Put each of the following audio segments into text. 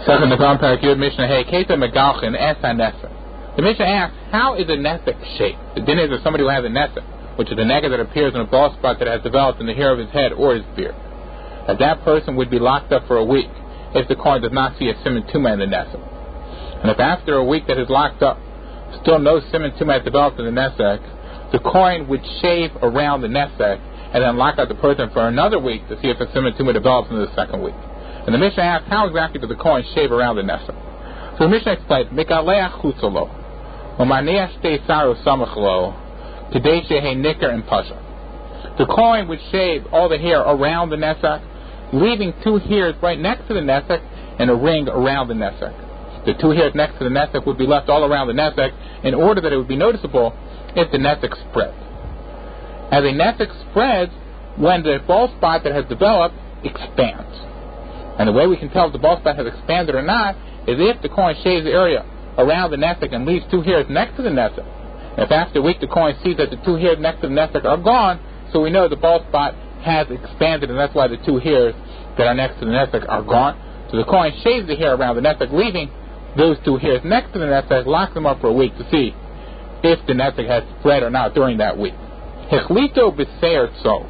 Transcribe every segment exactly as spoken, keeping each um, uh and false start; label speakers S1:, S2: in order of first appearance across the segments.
S1: Second Nagam Parakiyud Mishnah Hey Keta Megalchin Es HaNesek. The Mishnah asks, how is a Nesek shaped? The din is that somebody who has a Nesek, which is a nega that appears in a bald spot that has developed in the hair of his head or his beard, that that person would be locked up for a week if the Kohen does not see a Siman Tumah in the Nesek. And if after a week that is locked up, still no Siman Tumah has developed in the Nesek, the Kohen would shave around the Nesek and then lock up the person for another week to see if a Siman Tumah develops in the second week. And the Mishnah asks, how exactly does the Kohen shave around the Nesek? So the Mishnah explains, Mikaleach chutzalo, u'maneach shtei saru samachlo, Kedei shehe nicker and pasha. The Kohen would shave all the hair around the Nesek, leaving two hairs right next to the Nesek and a ring around the Nesek. The two hairs next to the Nesek would be left all around the Nesek in order that it would be noticeable if the Nesek spreads. As a Nesek spreads, when the bald spot that has developed expands. And the way we can tell if the bald spot has expanded or not is if the Kohen shaves the area around the Nesek and leaves two hairs next to the Nesek. If after a week the Kohen sees that the two hairs next to the Nesek are gone, so we know the bald spot has expanded, and that's why the two hairs that are next to the Nesek are gone. So the Kohen shaves the hair around the Nesek, leaving those two hairs next to the Nesek, locks them up for a week to see if the Nesek has spread or not during that week. Hechlito b'seir tzo.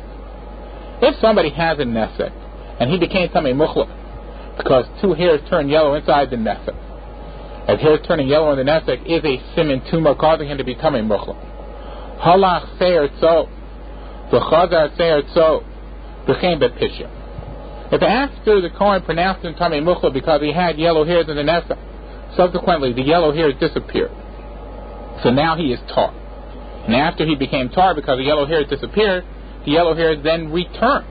S1: If somebody has a Nesek and he became tamei muchla because two hairs turn yellow inside the Nesek, as hairs turning yellow in the Nesek is a siman tumah causing him to become a muchla. Halach seir tzo, v'chazar seir tzo, v'chein bepishya. If after the Kohen pronounced him tamei muchla because he had yellow hairs in the Nesek, subsequently the yellow hairs disappeared, so now he is tar. And after he became tar because the yellow hairs disappeared, the yellow hairs then returned.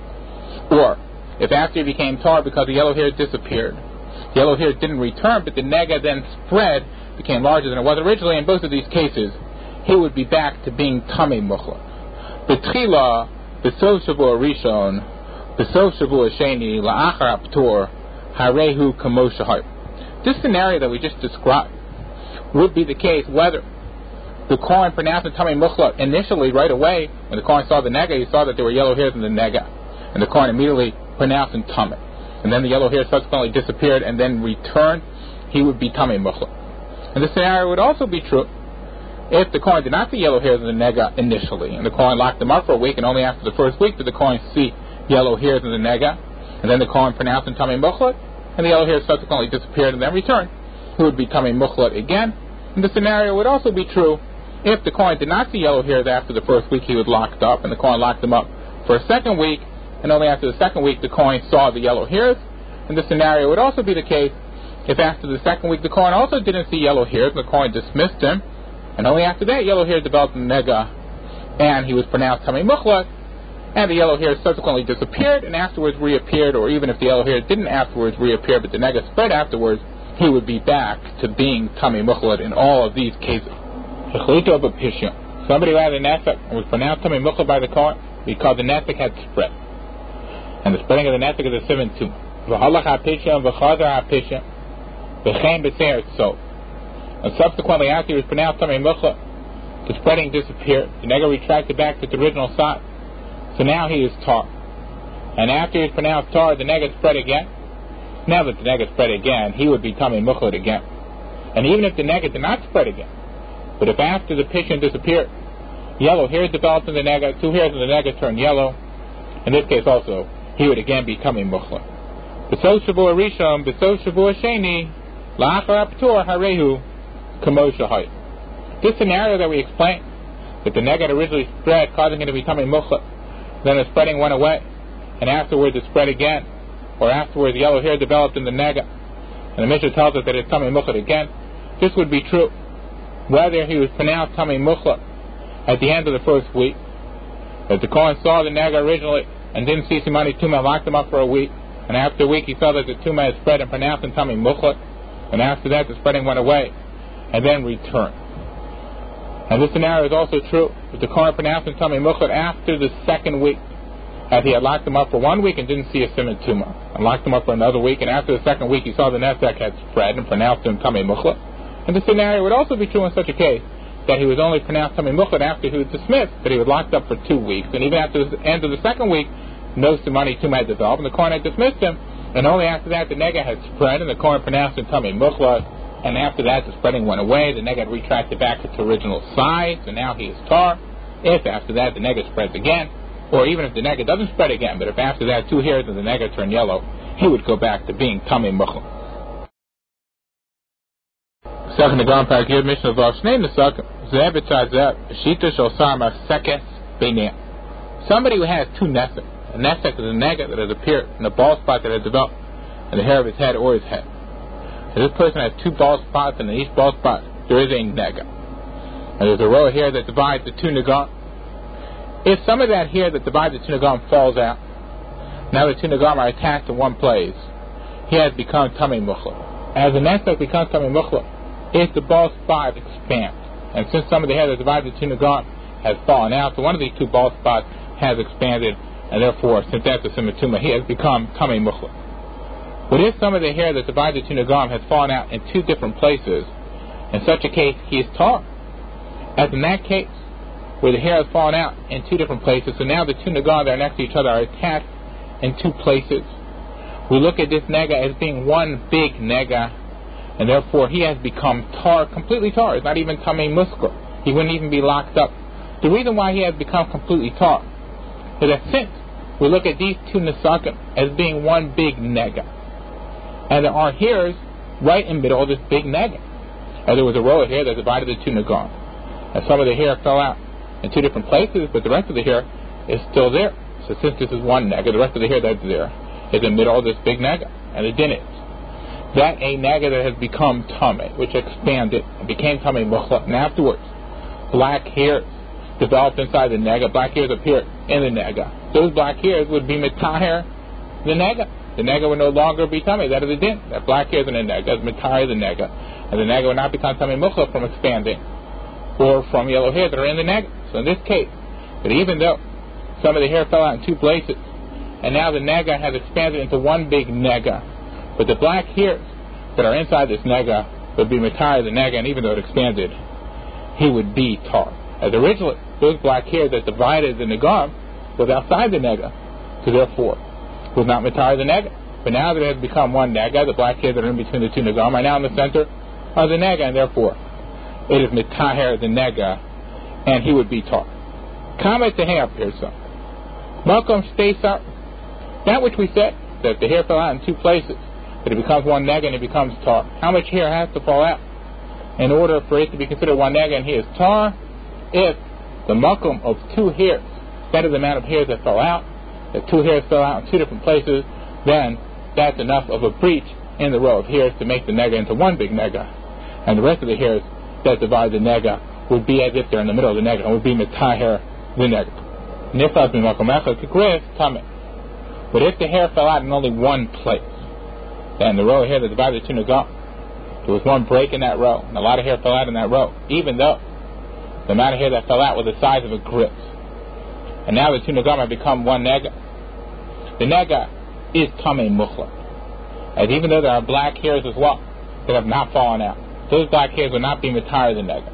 S1: Or, if after he became tar because the yellow hairs disappeared, the yellow hairs didn't return, but the nega then spread, became larger than it was originally, in both of these cases, he would be back to being tamei muchla. B'tchila, b'sof shavua rishon, b'sof shavua sheni, la'achar aptur, harehu kamo shahar. This scenario that we just described would be the case whether the Kohen pronounced the tamei muchla initially, right away, when the Kohen saw the nega, he saw that there were yellow hairs in the nega, and the Kohen immediately pronounced him tamei, and then the yellow hairs subsequently disappeared and then returned, he would be tamei muchla. And this scenario would also be true if the Kohen did not see yellow hairs in the nega initially, and the Kohen locked them up for a week, and only after the first week did the Kohen see yellow hairs in the nega, and then the Kohen pronounced him tamei muchla, and the yellow hairs subsequently disappeared and then returned, he would be tamei muchla again. And the scenario would also be true if the Kohen did not see yellow hairs after the first week he was locked up, and the Kohen locked them up for a second week, and only after the second week the Kohen saw the yellow hairs. And the scenario would also be the case if after the second week the Kohen also didn't see yellow hairs, and the Kohen dismissed him, and only after that yellow hairs developed in the nega, and he was pronounced tamei muchla, and the yellow hairs subsequently disappeared and afterwards reappeared, or even if the yellow hairs didn't afterwards reappear but the nega spread afterwards, he would be back to being tamei muchla in all of these cases. Somebody who had a nesek and was pronounced tamei muchla by the Kohen because the nesek had spread, and the spreading of the nesek is a siman tumah. V'halach ha'pisha v'chazar ha'pisha v'chein b'seir tzo. And subsequently, after he was pronounced tamei muchla, the spreading disappeared. The nega retracted back to its original size. So now he is tar. And after he was pronounced tar, the nega spread again. Now that the nega spread again, he would be tamei muchla again. And even if the nega did not spread again, but if after the pishin disappeared, yellow hairs developed in the nega, two hairs in the nega turned yellow, in this case also, he would again be tamei muchla. B'sof shavua rishon, b'sof shavua sheni, la'achar aptur harehu kamo shahar. This scenario that we explained, that the nega originally spread, causing it to be tamei muchla, then the spreading went away, and afterwards it spread again, or afterwards the yellow hair developed in the nega, and the Mishnah tells us that it's tamei muchla again. This would be true whether he was pronounced tamei muchla at the end of the first week, that the Kohen saw the nega originally and didn't see simani tumah, locked him up for a week, and after a week he saw that the tumah had spread and pronounced him tamei muchla, and after that the spreading went away and then returned. And this scenario is also true if the Kohen pronounced him tamei muchla after the second week, as he had locked him up for one week and didn't see a siman tumah, and locked him up for another week, and after the second week he saw the nesek had spread and pronounced him tamei muchla. And the scenario would also be true in such a case that he was only pronounced tamei muchla after he was dismissed, that he was locked up for two weeks, and even after the end of the second week, no simani tumah had developed, and the Kohen had dismissed him, And only after that the nega had spread, and the Kohen pronounced it Tamei Muchla. And after that the spreading went away, the nega had retracted back its original size, and now he is tar. If after that the nega spreads again, or even if the nega doesn't spread again, but if after that two hairs of the nega turn yellow, he would go back to being Tamei Muchla. Second the Gon Parak Yud Mishnah Vav Shnei Nesakim Zeh B'Tzad Shita Shel Sar Masekes Beinei. Somebody who has two nesek. A nesek is a nega that has appeared in a bald spot that has developed in the hair of his head or his head. So this person has two bald spots, and in each bald spot there is a nega. And there's a row of hair that divides the two negam. If some of that hair that divides the two negam falls out, now the two negam are attached in one place, he has become Tamei Muchla. As the nesek becomes Tamei Muchla, if the bald spot expands, and since some of the hair that divides the two negam has fallen out, so one of these two bald spots has expanded, and therefore, since that's a simatuma, he has become Tamei Muchla. But if some of the hair that divides the two negam has fallen out in two different places, in such a case, he is tar. As in that case, where the hair has fallen out in two different places, so now the two negam that are next to each other are attached in two places. We look at this nega as being one big nega, and therefore he has become tar, completely tar. It's not even Tamei Muskra. He wouldn't even be locked up. The reason why he has become completely tar is that since we look at these two nesakim as being one big nega, and there are hairs right in the middle of this big nega, and there was a row of hair that divided the two negam, and some of the hair fell out in two different places, but the rest of the hair is still there. So since this is one nega, the rest of the hair that's there is in the middle of this big nega, and the din is that a nega that has become tamei, which expanded and became Tamei Muchla, and afterwards black hairs developed inside the nega, black hairs appeared in the nega. Those black hairs would be mitaher the nega. The nega would no longer be tamei. That is the din. That black hairs in the nega is mitaher the nega, and the nega would not become Tamei Muchla from expanding or from yellow hairs that are in the nega. So in this case, but even though some of the hair fell out in two places, and now the nega has expanded into one big nega, but the black hairs that are inside this nega would be mitaher the nega, and even though it expanded, he would be tar. As originally, those black hairs that divided the negam was outside the nega, so therefore was not mitaher the nega. But now that it has become one nega, the black hairs that are in between the two negam are now in the center of the nega, and therefore it is mitaher the nega, and he would be tar. Comment to hang up here, son. Malcolm stays up. That which we said, that the hair fell out in two places, that it becomes one nega and it becomes tar. How much hair has to fall out in order for it to be considered one nega and he is tar? If the makom of two hairs, that is the amount of hairs that fell out, that two hairs fell out in two different places, then that's enough of a breach in the row of hairs to make the nega into one big nega. And the rest of the hairs that divide the nega would be as if they're in the middle of the nega and would be mitaher the nega. Nifas b'makom echad k'gris tamei. But if the hair fell out in only one place, then the row of hair that divided the two negam, there was one break in that row, and a lot of hair fell out in that row, even though the amount of hair that fell out was the size of a grip. And now the two negam have become one nega. The nega is Tamei Muchla. As even though there are black hairs as well that have not fallen out, those black hairs will not be mitaher the nega.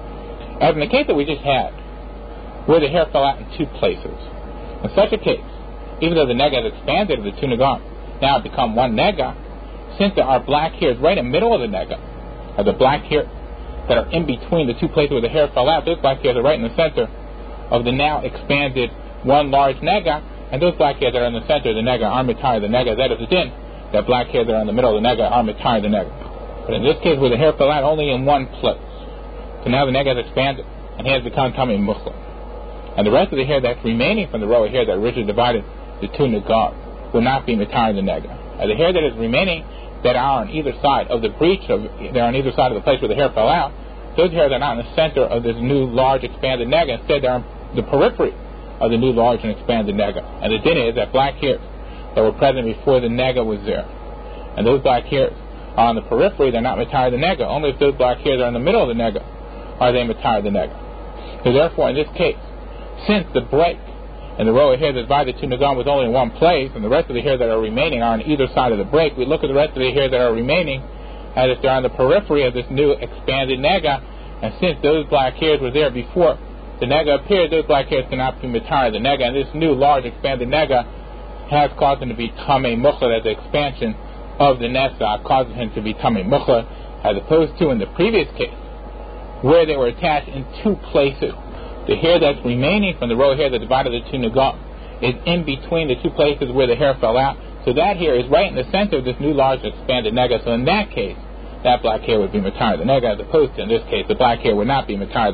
S1: As in the case that we just had, where the hair fell out in two places, in such a case, even though the nega has expanded of the two negam, now it become one nega, since there are black hairs right in the middle of the nega, or the black hairs that are in between the two places where the hair fell out, those black hairs are right in the center of the now expanded one large nega, and those black hairs that are in the center of the nega are mitaher the nega. That is the din, that black hairs that are in the middle of the nega are mitaher the nega. But in this case, where the hair fell out only in one place, so now the nega has expanded, and he has become Tamei Muchla. And the rest of the hair that's remaining from the row of hair that originally divided the two negam will not be mitaher the nega. And the hair that is remaining that are on either side of the breach of, they're on either side of the place where the hair fell out, those hairs are not in the center of this new large expanded nega. Instead, they're on the periphery of the new large and expanded nega. And the din is that black hairs that were present before the nega was there, and those black hairs are on the periphery, they're not mitaher the nega. Only if those black hairs are in the middle of the nega are they mitaher the nega. So therefore, in this case, since the break and the row of hair that divided the two negam was only in one place, and the rest of the hair that are remaining are on either side of the break, we look at the rest of the hair that are remaining as if they're on the periphery of this new expanded nega, and since those black hairs were there before the nega appeared, those black hairs cannot be mitaher the nega, and this new large expanded nega has caused him to be Tamei Mukhla, that the expansion of the Nesa causes him to be Tamei Mukhla, as opposed to in the previous case, where they were attached in two places. The hair that's remaining from the row hair that divided the two Nagam is in between the two places where the hair fell out. So that hair is right in the center of this new large expanded Nega. So in that case, that black hair would be Matar the Nega, as opposed to in this case, the black hair would not be Matar